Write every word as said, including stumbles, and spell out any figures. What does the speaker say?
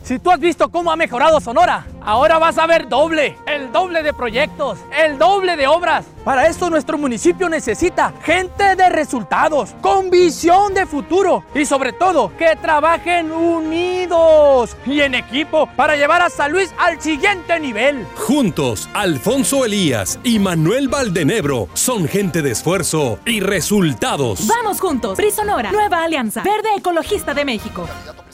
Si tú has visto cómo ha mejorado Sonora, ahora vas a ver doble, el doble de proyectos, el doble de obras. Para esto nuestro municipio necesita gente de resultados, con visión de futuro y sobre todo que trabajen unidos y en equipo para llevar a San Luis al siguiente nivel. Juntos, Alfonso Elías y Manuel Valdenebro son gente de esfuerzo y resultados. Vamos juntos, P R I Sonora, Nueva Alianza Verde Ecologista de México.